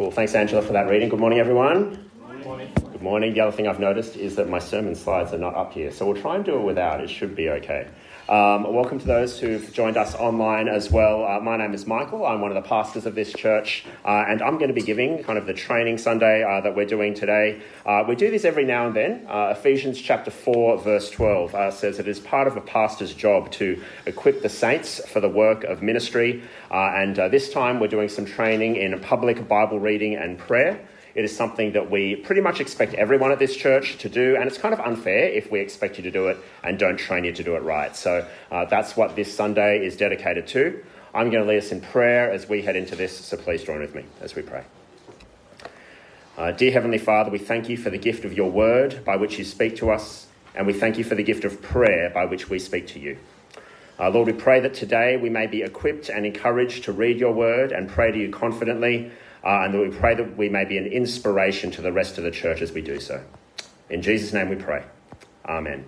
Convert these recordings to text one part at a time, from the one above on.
Cool. Thanks, Angela, for that reading. Good morning, everyone. Good morning. Good morning. The other thing I've noticed is that my sermon slides are not up here, so we'll try and do it without. It should be okay. Welcome to those who've joined us online as well. My name is Michael. I'm one of the pastors of this church, and I'm going to be giving kind of the training Sunday that we're doing today. We do this every now and then. Ephesians chapter 4, verse 12 says it is part of a pastor's job to equip the saints for the work of ministry. And this time we're doing some training in public Bible reading and prayer. It is something that we pretty much expect everyone at this church to do, and it's kind of unfair if we expect you to do it and don't train you to do it right. So that's what this Sunday is dedicated to. I'm going to lead us in prayer as we head into this, so please join with me as we pray. Dear Heavenly Father, we thank you for the gift of your word by which you speak to us, and we thank you for the gift of prayer by which we speak to you. Lord, we pray that today we may be equipped and encouraged to read your word and pray to you confidently, and that we pray that we may be an inspiration to the rest of the church as we do so. In Jesus' name we pray. Amen.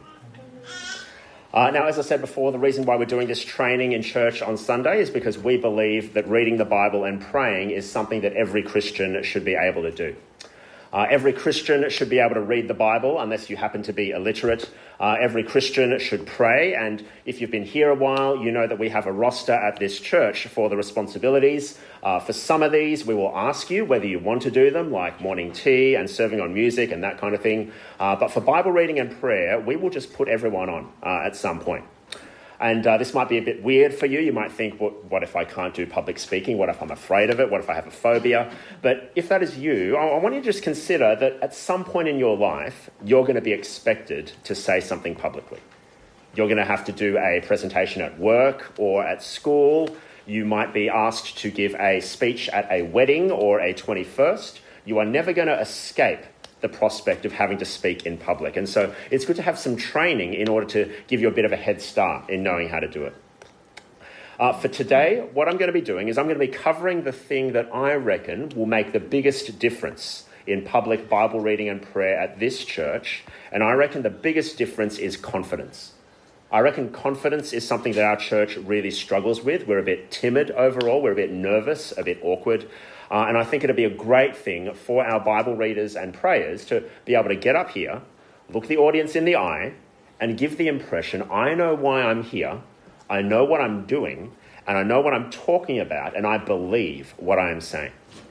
Now, as I said before, the reason why we're doing this training in church on Sunday is because we believe that reading the Bible and praying is something that every Christian should be able to do. Every Christian should be able to read the Bible unless you happen to be illiterate. Every Christian should pray, and if you've been here a while, you know that we have a roster at this church for the responsibilities. For some of these, we will ask you whether you want to do them, like morning tea and serving on music and that kind of thing. But for Bible reading and prayer, we will just put everyone on at some point. And this might be a bit weird for you. You might think, what if I can't do public speaking? What if I'm afraid of it? What if I have a phobia? But if that is you, I want you to just consider that at some point in your life, you're going to be expected to say something publicly. You're going to have to do a presentation at work or at school. You might be asked to give a speech at a wedding or a 21st. You are never going to escape the prospect of having to speak in public. And so it's good to have some training in order to give you a bit of a head start in knowing how to do it. For today, what I'm going to be doing is I'm going to be covering the thing that I reckon will make the biggest difference in public Bible reading and prayer at this church. And I reckon the biggest difference is confidence. I reckon confidence is something that our church really struggles with. We're a bit timid overall. We're a bit nervous, a bit awkward. And I think it'd be a great thing for our Bible readers and prayers to be able to get up here, look the audience in the eye, and give the impression, I know why I'm here, I know what I'm doing, and I know what I'm talking about, and I believe what I am saying.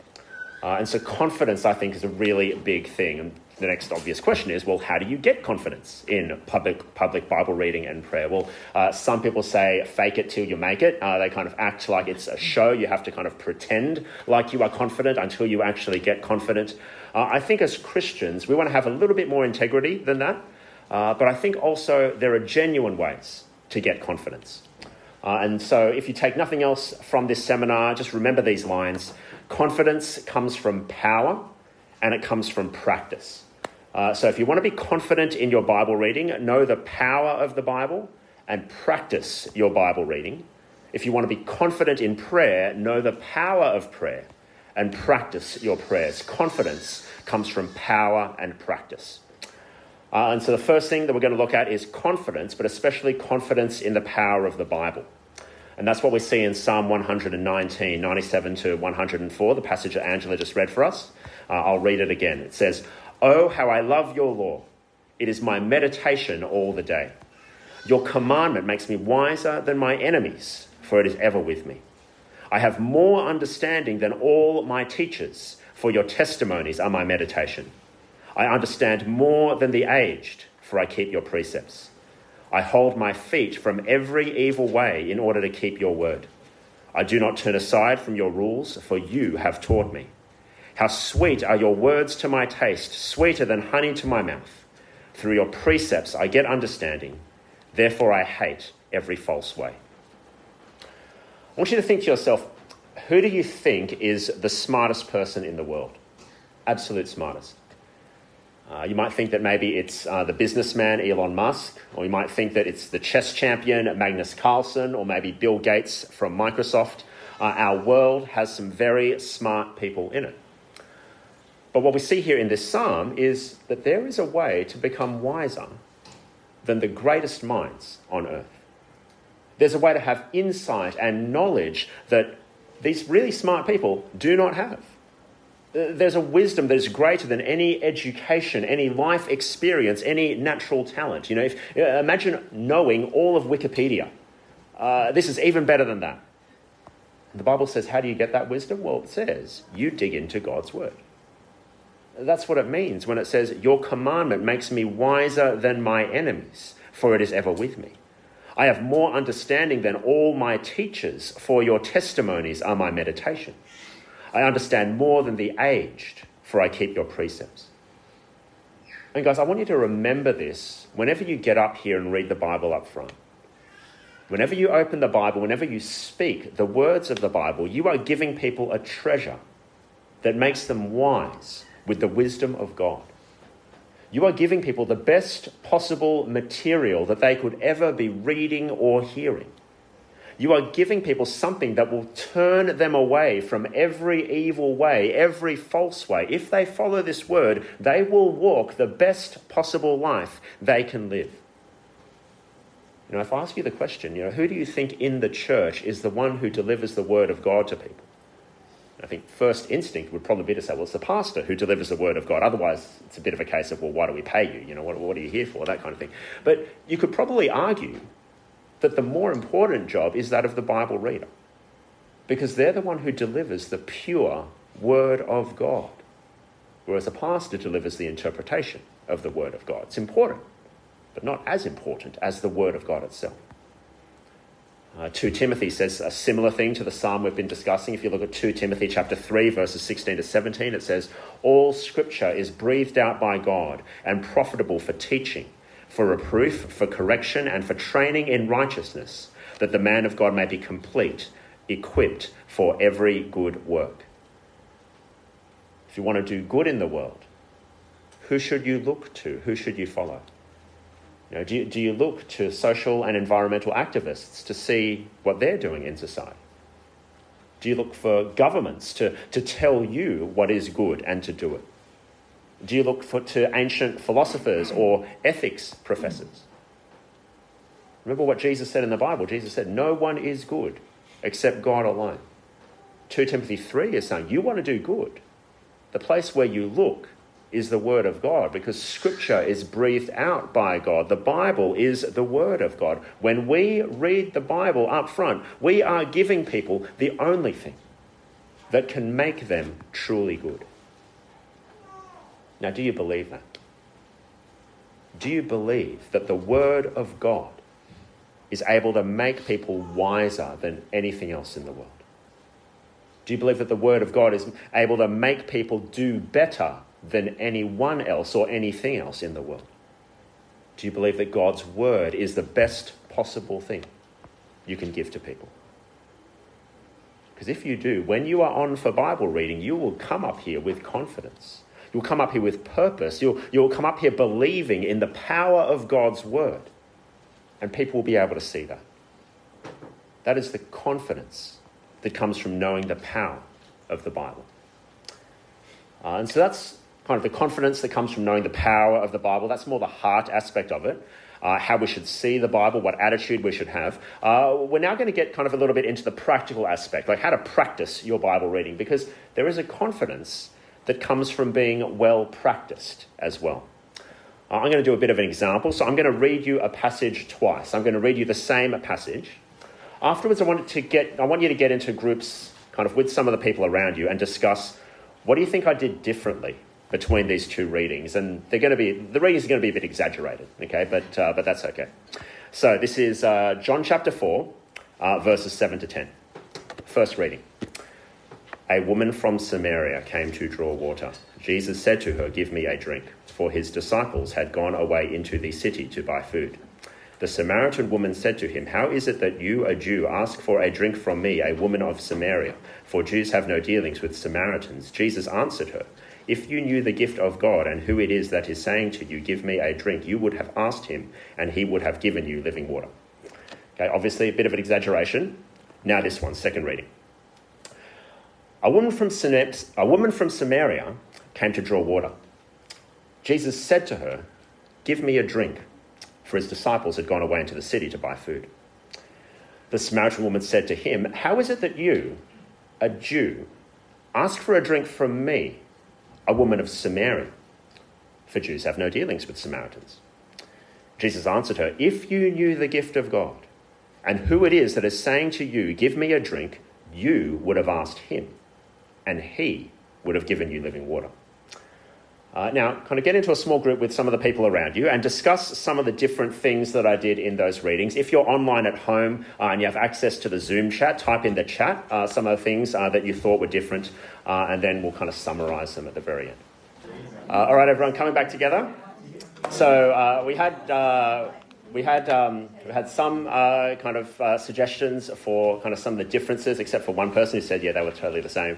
And so confidence, I think, is a really big thing. And the next obvious question is, well, how do you get confidence in public Bible reading and prayer? Well, some people say fake it till you make it. They kind of act like it's a show. You have to kind of pretend like you are confident until you actually get confident. I think as Christians, we want to have a little bit more integrity than that. But I think also there are genuine ways to get confidence. And so if you take nothing else from this seminar, just remember these lines. Confidence comes from power and it comes from practice. So if you want to be confident in your Bible reading, know the power of the Bible and practice your Bible reading. If you want to be confident in prayer, know the power of prayer and practice your prayers. Confidence comes from power and practice. And so the first thing that we're going to look at is confidence, but especially confidence in the power of the Bible. And that's what we see in Psalm 119, 97 to 104, the passage that Angela just read for us. I'll read it again. It says, "Oh, how I love your law. It is my meditation all the day. Your commandment makes me wiser than my enemies, for it is ever with me. I have more understanding than all my teachers, for your testimonies are my meditation. I understand more than the aged, for I keep your precepts. I hold my feet from every evil way in order to keep your word. I do not turn aside from your rules, for you have taught me. How sweet are your words to my taste, sweeter than honey to my mouth. Through your precepts I get understanding. Therefore I hate every false way." I want you to think to yourself, who do you think is the smartest person in the world? Absolute smartest. You might think that maybe it's the businessman Elon Musk, or you might think that it's the chess champion Magnus Carlsen, or maybe Bill Gates from Microsoft. Our world has some very smart people in it. But what we see here in this psalm is that there is a way to become wiser than the greatest minds on earth. There's a way to have insight and knowledge that these really smart people do not have. There's a wisdom that is greater than any education, any life experience, any natural talent. Imagine knowing all of Wikipedia. This is even better than that. The Bible says, how do you get that wisdom? Well, it says, you dig into God's word. That's what it means when it says, your commandment makes me wiser than my enemies, for it is ever with me. I have more understanding than all my teachers, for your testimonies are my meditation. I understand more than the aged, for I keep your precepts. And guys, I want you to remember this whenever you get up here and read the Bible up front. Whenever you open the Bible, whenever you speak the words of the Bible, you are giving people a treasure that makes them wise with the wisdom of God. You are giving people the best possible material that they could ever be reading or hearing. You are giving people something that will turn them away from every evil way, every false way. If they follow this word, they will walk the best possible life they can live. If I ask you the question, who do you think in the church is the one who delivers the word of God to people? I think first instinct would probably be to say, well, it's the pastor who delivers the word of God. Otherwise, it's a bit of a case of, well, why do we pay you? What are you here for? That kind of thing. But you could probably argue that the more important job is that of the Bible reader, because they're the one who delivers the pure word of God, whereas the pastor delivers the interpretation of the word of God. It's important, but not as important as the word of God itself. 2 Timothy says a similar thing to the psalm we've been discussing. If you look at 2 Timothy chapter 3, verses 16 to 17, it says, all scripture is breathed out by God and profitable for teaching, for reproof, for correction, and for training in righteousness, that the man of God may be complete, equipped for every good work. If you want to do good in the world, who should you look to? Who should you follow? Do you look to social and environmental activists to see what they're doing in society? Do you look for governments to tell you what is good and to do it? Do you look to ancient philosophers or ethics professors? Remember what Jesus said in the Bible. Jesus said, no one is good except God alone. 2 Timothy 3 is saying, you want to do good. The place where you look is the word of God, because scripture is breathed out by God. The Bible is the word of God. When we read the Bible up front, we are giving people the only thing that can make them truly good. Now, do you believe that? Do you believe that the word of God is able to make people wiser than anything else in the world? Do you believe that the word of God is able to make people do better than anyone else or anything else in the world? Do you believe that God's word is the best possible thing you can give to people? Because if you do, when you are on for Bible reading, you will come up here with confidence. You'll come up here with purpose. You'll come up here believing in the power of God's word. And people will be able to see that. That is the confidence that comes from knowing the power of the Bible. And so that's kind of the confidence that comes from knowing the power of the Bible. That's more the heart aspect of it, how we should see the Bible, what attitude we should have. We're now going to get kind of a little bit into the practical aspect, like how to practice your Bible reading, because there is a confidence that comes from being well practiced as well. I'm going to do a bit of an example. So I'm going to read you a passage twice. I'm going to read you the same passage. Afterwards, I want you to get into groups kind of with some of the people around you and discuss, what do you think I did differently between these two readings? And the readings are going to be a bit exaggerated, okay? But that's okay. So this is John chapter 4, verses 7 to 10. First reading. A woman from Samaria came to draw water. Jesus said to her, give me a drink, for his disciples had gone away into the city to buy food. The Samaritan woman said to him, how is it that you, a Jew, ask for a drink from me, a woman of Samaria? For Jews have no dealings with Samaritans. Jesus answered her, if you knew the gift of God and who it is that is saying to you, give me a drink, you would have asked him, and he would have given you living water. Okay, obviously a bit of an exaggeration. Now this one, second reading. A woman from Samaria came to draw water. Jesus said to her, give me a drink, for his disciples had gone away into the city to buy food. The Samaritan woman said to him, how is it that you, a Jew, ask for a drink from me, a woman of Samaria, for Jews have no dealings with Samaritans." Jesus answered her, "If you knew the gift of God and who it is that is saying to you, 'Give me a drink,' you would have asked him, and he would have given you living water." Now, kind of get into a small group with some of the people around you and discuss some of the different things that I did in those readings. If you're online at home and you have access to the Zoom chat, type in the chat some of the things that you thought were different, and then we'll kind of summarise them at the very end. All right, everyone, coming back together. So we had some kind of suggestions for kind of some of the differences, except for one person who said, yeah, they were totally the same.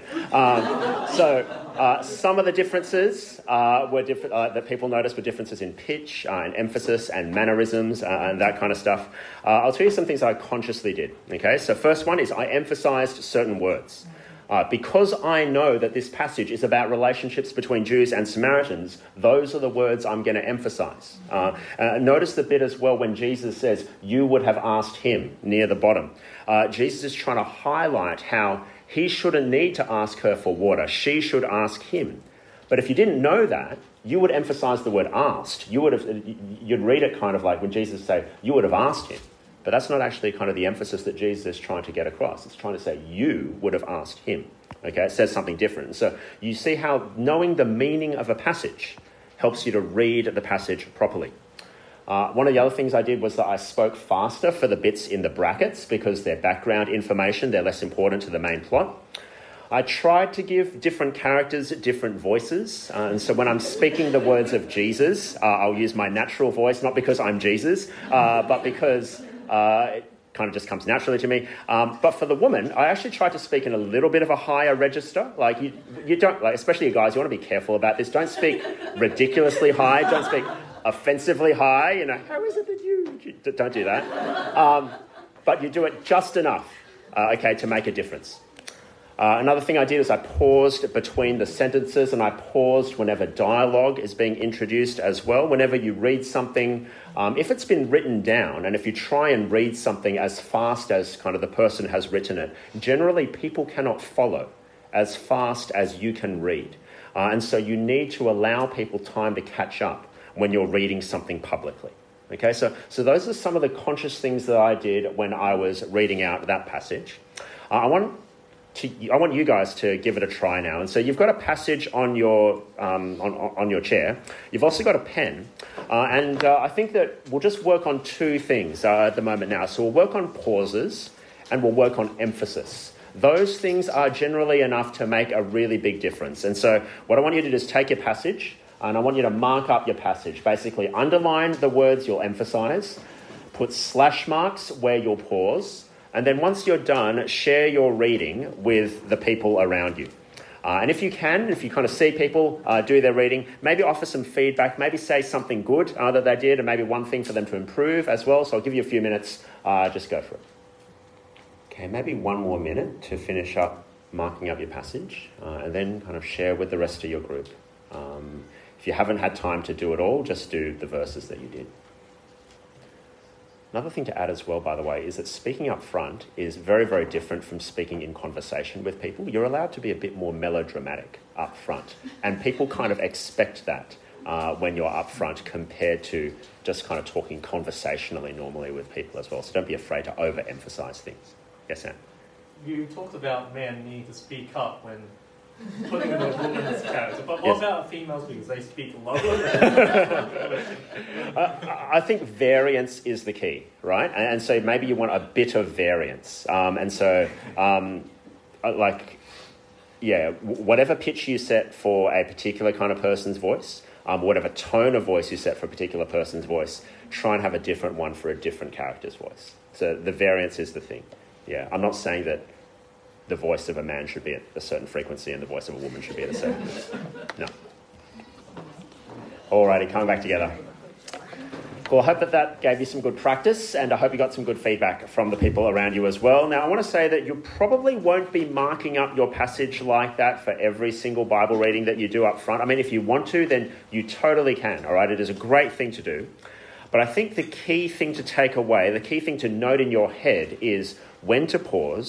So some of the differences were different that people noticed were differences in pitch and emphasis and mannerisms and that kind of stuff. I'll tell you some things I consciously did. Okay, so first one is I emphasised certain words. Because I know that this passage is about relationships between Jews and Samaritans, those are the words I'm going to emphasise. Notice the bit as well when Jesus says, "You would have asked him," near the bottom. Jesus is trying to highlight how he shouldn't need to ask her for water. She should ask him. But if you didn't know that, you would emphasise the word asked. You'd read it kind of like when Jesus say, "You would have asked him." But that's not actually kind of the emphasis that Jesus is trying to get across. It's trying to say, you would have asked him. Okay, it says something different. So you see how knowing the meaning of a passage helps you to read the passage properly. One of the other things I did was that I spoke faster for the bits in the brackets because they're background information. They're less important to the main plot. I tried to give different characters different voices. And so when I'm speaking the words of Jesus, I'll use my natural voice, not because I'm Jesus, but because it kind of just comes naturally to me. But for the woman, I actually tried to speak in a little bit of a higher register. Like you don't, like, especially you guys, you want to be careful about this. Don't speak ridiculously high. Don't speak offensively high. You know, how is it that you don't do that? But you do it just enough, okay, to make a difference. Another thing I did is I paused between the sentences, and I paused whenever dialogue is being introduced as well. Whenever you read something, if it's been written down, and if you try and read something as fast as kind of the person has written it, generally people cannot follow as fast as you can read. And so you need to allow people time to catch up when you're reading something publicly. Okay, so those are some of the conscious things that I did when I was reading out that passage. I want you guys to give it a try now. And so you've got a passage on your chair. You've also got a pen. And I think that we'll just work on two things at the moment now. So we'll work on pauses and we'll work on emphasis. Those things are generally enough to make a really big difference. And so what I want you to do is take your passage and I want you to mark up your passage. Basically underline the words you'll emphasise, put slash marks where you'll pause, and then once you're done, share your reading with the people around you. And if you kind of see people do their reading, maybe offer some feedback, maybe say something good that they did, and maybe one thing for them to improve as well. So I'll give you a few minutes, just go for it. Okay, maybe one more minute to finish up marking up your passage, and then kind of share with the rest of your group. If you haven't had time to do it all, just do the verses that you did. Another thing to add as well, by the way, is that speaking up front is very, very different from speaking in conversation with people. You're allowed to be a bit more melodramatic up front, and people kind of expect that when you're up front compared to just kind of talking conversationally normally with people as well. So don't be afraid to overemphasize things. Yes, Sam? You talked about men needing to speak up when putting in a woman's character, but what about females because they speak lower? I think variance is the key, right? And so maybe you want a bit of variance. Whatever pitch you set for a particular kind of person's voice, whatever tone of voice you set for a particular person's voice, try and have a different one for a different character's voice. So the variance is the thing. Yeah, I'm not saying that the voice of a man should be at a certain frequency and the voice of a woman should be at a certain frequency. No. Alrighty, coming back together. Cool, I hope that gave you some good practice, and I hope you got some good feedback from the people around you as well. Now, I want to say that you probably won't be marking up your passage like that for every single Bible reading that you do up front. I mean, if you want to, then you totally can, all right? It is a great thing to do. But I think the key thing to take away, the key thing to note in your head is when to pause,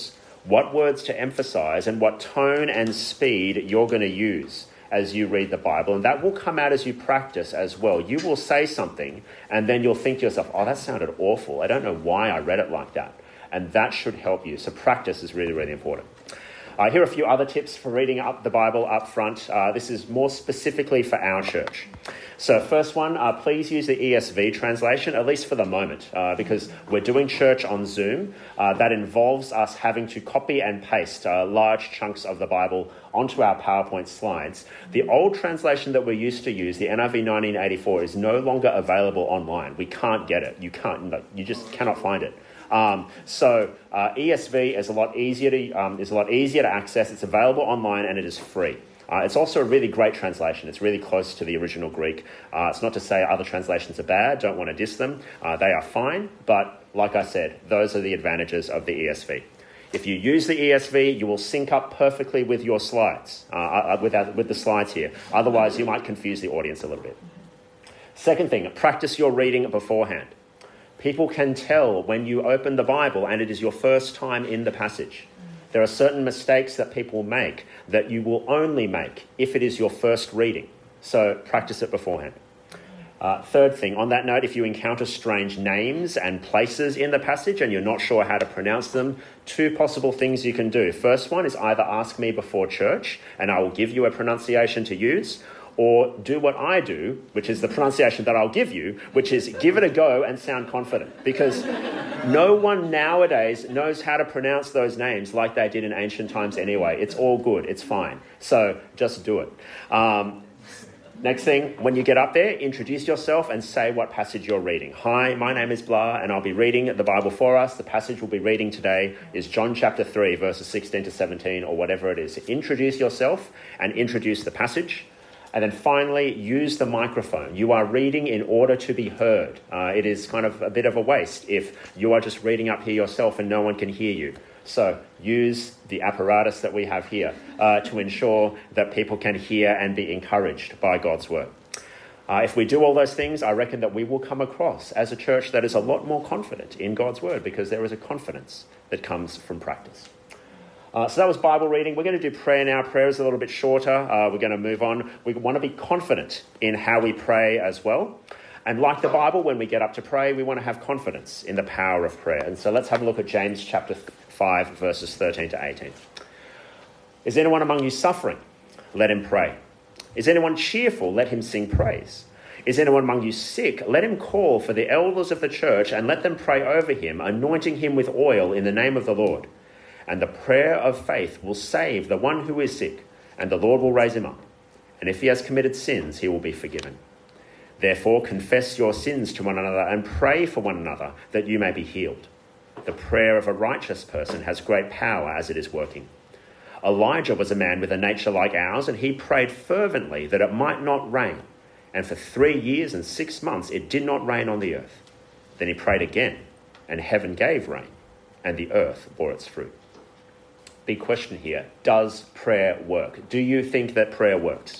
what words to emphasize and what tone and speed you're going to use as you read the Bible. And that will come out as you practice as well. You will say something and then you'll think to yourself, oh, that sounded awful. I don't know why I read it like that. And that should help you. So practice is really, really important. Here are a few other tips for reading up the Bible up front. This is more specifically for our church. So first one, please use the ESV translation, at least for the moment, because we're doing church on Zoom. That involves us having to copy and paste large chunks of the Bible onto our PowerPoint slides. The old translation that we used to use, the NIV 1984, is no longer available online. We can't get it. You just cannot find it. So ESV is a lot easier to access. It's available online and it is free. It's also a really great translation. It's really close to the original Greek. It's not to say other translations are bad. Don't want to diss them. They are fine. But like I said, those are the advantages of the ESV. If you use the ESV, you will sync up perfectly with your slides, with the slides here. Otherwise, you might confuse the audience a little bit. Second thing, practice your reading beforehand. People can tell when you open the Bible and it is your first time in the passage. There are certain mistakes that people make that you will only make if it is your first reading. So practice it beforehand. Third thing, on that note, if you encounter strange names and places in the passage and you're not sure how to pronounce them, two possible things you can do. First one is either ask me before church and I will give you a pronunciation to use, or do what I do, which is the pronunciation that I'll give you, which is give it a go and sound confident. Because no one nowadays knows how to pronounce those names like they did in ancient times anyway. It's all good. It's fine. So just do it. Next thing, when you get up there, introduce yourself and say what passage you're reading. Hi, my name is Blah, and I'll be reading the Bible for us. The passage we'll be reading today is John chapter 3, verses 16 to 17, or whatever it is. Introduce yourself and introduce the passage. And then finally, use the microphone. You are reading in order to be heard. It is kind of a bit of a waste if you are just reading up here yourself and no one can hear you. So use the apparatus that we have here to ensure that people can hear and be encouraged by God's word. If we do all those things, I reckon that we will come across as a church that is a lot more confident in God's word, because there is a confidence that comes from practice. So that was Bible reading. We're going to do prayer now. Prayer is a little bit shorter. We're going to move on. We want to be confident in how we pray as well. And like the Bible, when we get up to pray, we want to have confidence in the power of prayer. And so let's have a look at James chapter 5, verses 13 to 18. Is anyone among you suffering? Let him pray. Is anyone cheerful? Let him sing praise. Is anyone among you sick? Let him call for the elders of the church and let them pray over him, anointing him with oil in the name of the Lord. And the prayer of faith will save the one who is sick, and the Lord will raise him up. And if he has committed sins, he will be forgiven. Therefore, confess your sins to one another and pray for one another that you may be healed. The prayer of a righteous person has great power as it is working. Elijah was a man with a nature like ours, and he prayed fervently that it might not rain. And for 3 years and 6 months it did not rain on the earth. Then he prayed again, and heaven gave rain, and the earth bore its fruit. Big question here. Does prayer work? Do you think that prayer works?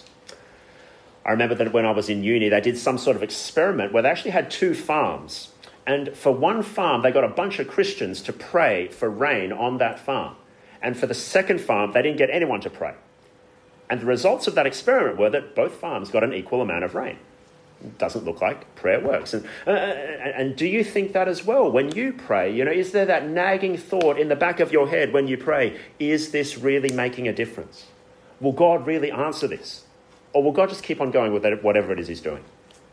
I remember that when I was in uni, they did some sort of experiment where they actually had 2 farms. And for one farm, they got a bunch of Christians to pray for rain on that farm. And for the second farm, they didn't get anyone to pray. And the results of that experiment were that both farms got an equal amount of rain. It doesn't look like prayer works. And do you think that as well? When you pray, is there that nagging thought in the back of your head when you pray, is this really making a difference? Will God really answer this? Or will God just keep on going with whatever it is he's doing?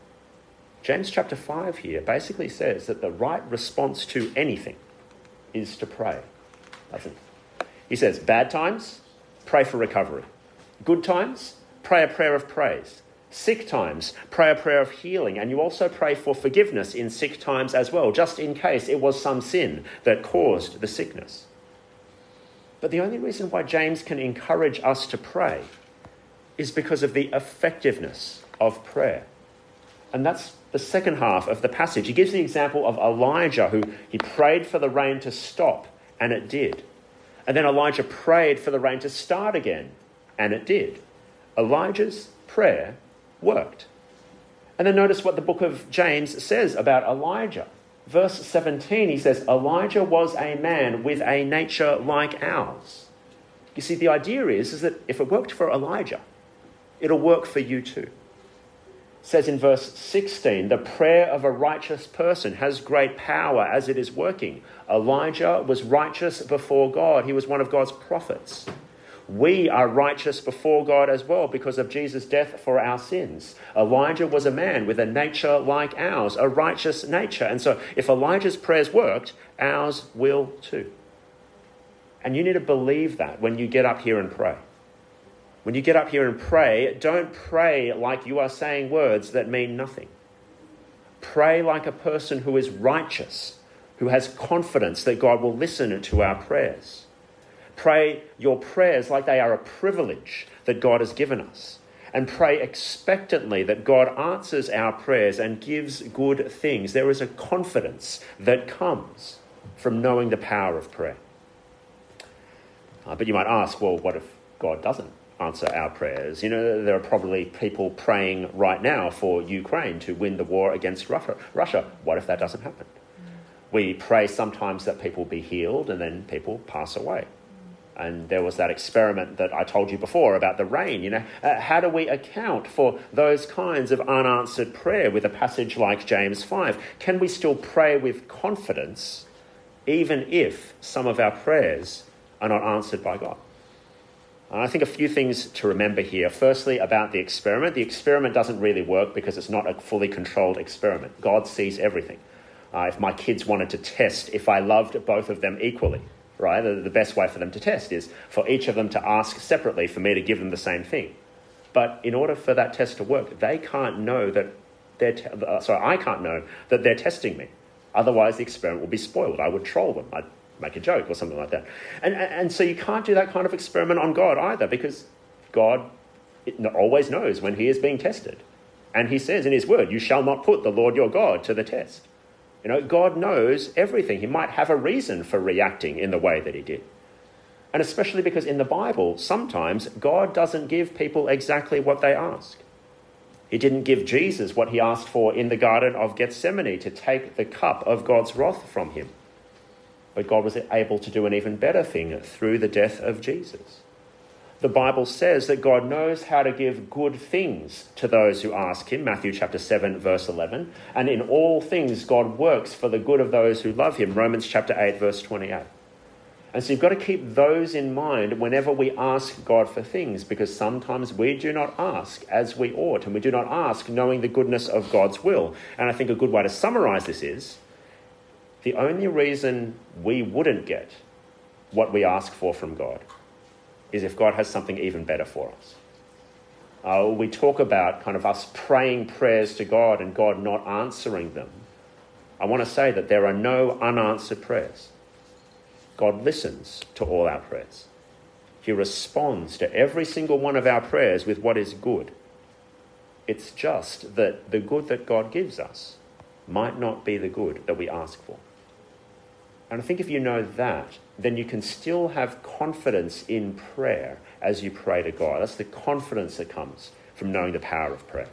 James chapter 5 here basically says that the right response to anything is to pray, doesn't it? He says, bad times, pray for recovery. Good times, pray a prayer of praise. Sick times, pray a prayer of healing. And you also pray for forgiveness in sick times as well, just in case it was some sin that caused the sickness. But the only reason why James can encourage us to pray is because of the effectiveness of prayer. And that's the second half of the passage. He gives the example of Elijah, who he prayed for the rain to stop, and it did. And then Elijah prayed for the rain to start again, and it did. Elijah's prayer worked. And then notice what the book of James says about Elijah. Verse 17, he says, Elijah was a man with a nature like ours. You see, the idea is that if it worked for Elijah, it'll work for you too. It says in verse 16, the prayer of a righteous person has great power as it is working. Elijah was righteous before God. He was one of God's prophets. We are righteous before God as well because of Jesus' death for our sins. Elijah was a man with a nature like ours, a righteous nature. And so if Elijah's prayers worked, ours will too. And you need to believe that when you get up here and pray. When you get up here and pray, don't pray like you are saying words that mean nothing. Pray like a person who is righteous, who has confidence that God will listen to our prayers. Pray your prayers like they are a privilege that God has given us. And pray expectantly that God answers our prayers and gives good things. There is a confidence that comes from knowing the power of prayer. But you might ask, well, what if God doesn't answer our prayers? You know, there are probably people praying right now for Ukraine to win the war against Russia. What if that doesn't happen? We pray sometimes that people be healed and then people pass away. And there was that experiment that I told you before about the rain. You know, how do we account for those kinds of unanswered prayer with a passage like James 5? Can we still pray with confidence even if some of our prayers are not answered by God? And I think a few things to remember here. Firstly, about the experiment. The experiment doesn't really work because it's not a fully controlled experiment. God sees everything. If my kids wanted to test if I loved both of them equally, right? The best way for them to test is for each of them to ask separately for me to give them the same thing. But in order for that test to work, they can't know that I can't know that they're testing me. Otherwise, the experiment will be spoiled. I would troll them. I'd make a joke or something like that. And so you can't do that kind of experiment on God either, because God always knows when he is being tested. And he says in his word, you shall not put the Lord your God to the test. You know, God knows everything. He might have a reason for reacting in the way that he did. And especially because in the Bible, sometimes God doesn't give people exactly what they ask. He didn't give Jesus what he asked for in the Garden of Gethsemane, to take the cup of God's wrath from him. But God was able to do an even better thing through the death of Jesus. The Bible says that God knows how to give good things to those who ask him, Matthew chapter 7, verse 11. And in all things, God works for the good of those who love him, Romans chapter 8, verse 28. And so you've got to keep those in mind whenever we ask God for things, because sometimes we do not ask as we ought, and we do not ask knowing the goodness of God's will. And I think a good way to summarize this is, the only reason we wouldn't get what we ask for from God is if God has something even better for us. We talk about kind of us praying prayers to God and God not answering them. I want to say that there are no unanswered prayers. God listens to all our prayers. He responds to every single one of our prayers with what is good. It's just that the good that God gives us might not be the good that we ask for. And I think if you know that, then you can still have confidence in prayer as you pray to God. That's the confidence that comes from knowing the power of prayer.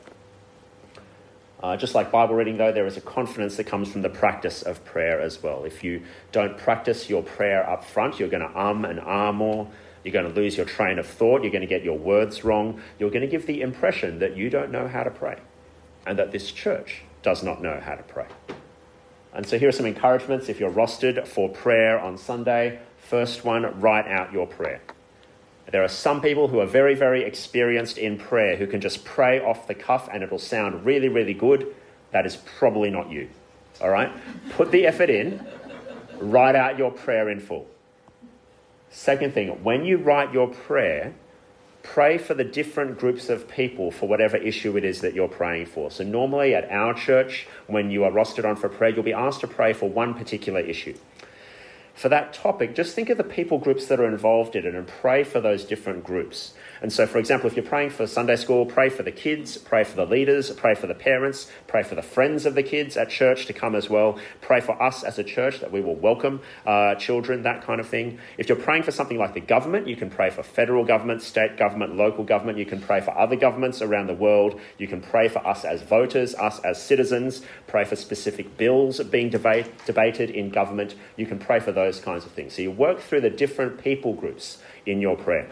Just like Bible reading, though, there is a confidence that comes from the practice of prayer as well. If you don't practice your prayer up front, you're going to and ah more. You're going to lose your train of thought. You're going to get your words wrong. You're going to give the impression that you don't know how to pray and that this church does not know how to pray. And so here are some encouragements if you're rostered for prayer on Sunday. First one, write out your prayer. There are some people who are very, very experienced in prayer who can just pray off the cuff and it'll sound really, really good. That is probably not you. All right? Put the effort in. Write out your prayer in full. Second thing, when you write your prayer, pray for the different groups of people for whatever issue it is that you're praying for. So normally at our church, when you are rostered on for prayer, you'll be asked to pray for one particular issue. for that topic, just think of the people groups that are involved in it and pray for those different groups. And so, for example, if you're praying for Sunday school, pray for the kids, pray for the leaders, pray for the parents, pray for the friends of the kids at church to come as well. Pray for us as a church that we will welcome children, that kind of thing. If you're praying for something like the government, you can pray for federal government, state government, local government. You can pray for other governments around the world. You can pray for us as voters, us as citizens. Pray for specific bills being debated in government. You can pray for those kinds of things. So you work through the different people groups in your prayer.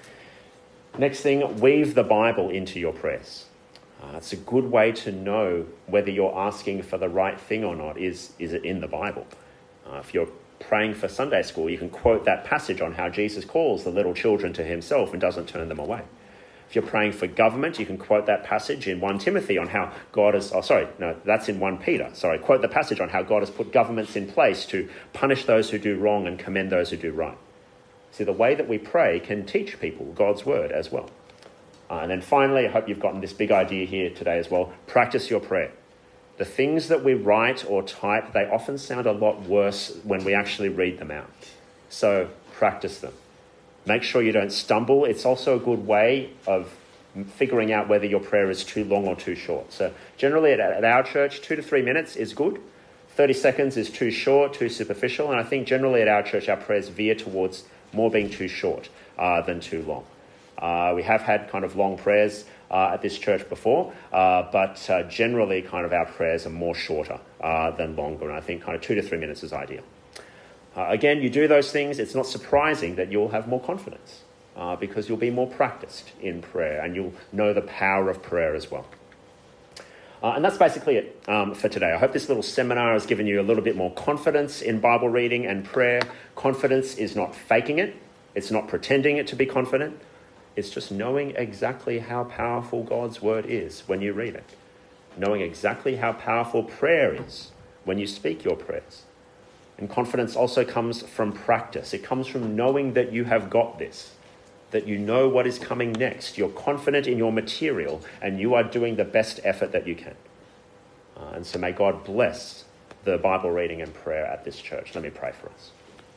Next thing, weave the Bible into your prayers. It's a good way to know whether you're asking for the right thing or not. Is it in the Bible? If you're praying for Sunday school, you can quote that passage on how Jesus calls the little children to himself and doesn't turn them away. If you're praying for government, you can quote that passage in 1 Timothy on how God has... that's in 1 Peter. Quote the passage on how God has put governments in place to punish those who do wrong and commend those who do right. See, the way that we pray can teach people God's word as well. And then finally, I hope you've gotten this big idea here today as well. Practice your prayer. The things that we write or type, they often sound a lot worse when we actually read them out. So practice them. Make sure you don't stumble. It's also a good way of figuring out whether your prayer is too long or too short. So generally at our church, 2 to 3 minutes is good. 30 seconds is too short, too superficial. And I think generally at our church, our prayers veer towards more being too short than too long. We have had kind of long prayers at this church before, but generally kind of our prayers are more shorter than longer. And I think kind of 2 to 3 minutes is ideal. Again, you do those things, it's not surprising that you'll have more confidence because you'll be more practiced in prayer and you'll know the power of prayer as well. And that's basically it for today. I hope this little seminar has given you a little bit more confidence in Bible reading and prayer. Confidence is not faking it. It's not pretending it to be confident. It's just knowing exactly how powerful God's word is when you read it. Knowing exactly how powerful prayer is when you speak your prayers. And confidence also comes from practice. It comes from knowing that you have got this, that you know what is coming next. You're confident in your material and you are doing the best effort that you can. And so may God bless the Bible reading and prayer at this church. Let me pray for us.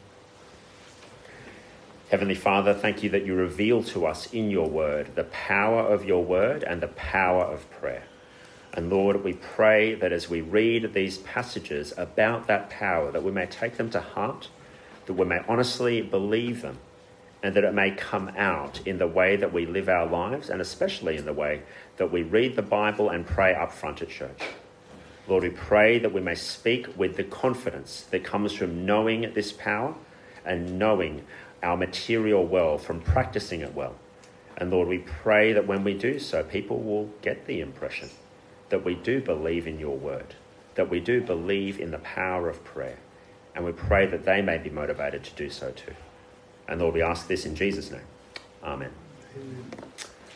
Heavenly Father, thank you that you reveal to us in your word the power of your word and the power of prayer. And Lord, we pray that as we read these passages about that power, that we may take them to heart, that we may honestly believe them, and that it may come out in the way that we live our lives, and especially in the way that we read the Bible and pray up front at church. Lord, we pray that we may speak with the confidence that comes from knowing this power and knowing our material well, from practicing it well. And Lord, we pray that when we do so, people will get the impression that we do believe in your word, that we do believe in the power of prayer. And we pray that they may be motivated to do so too. And Lord, we ask this in Jesus' name. Amen.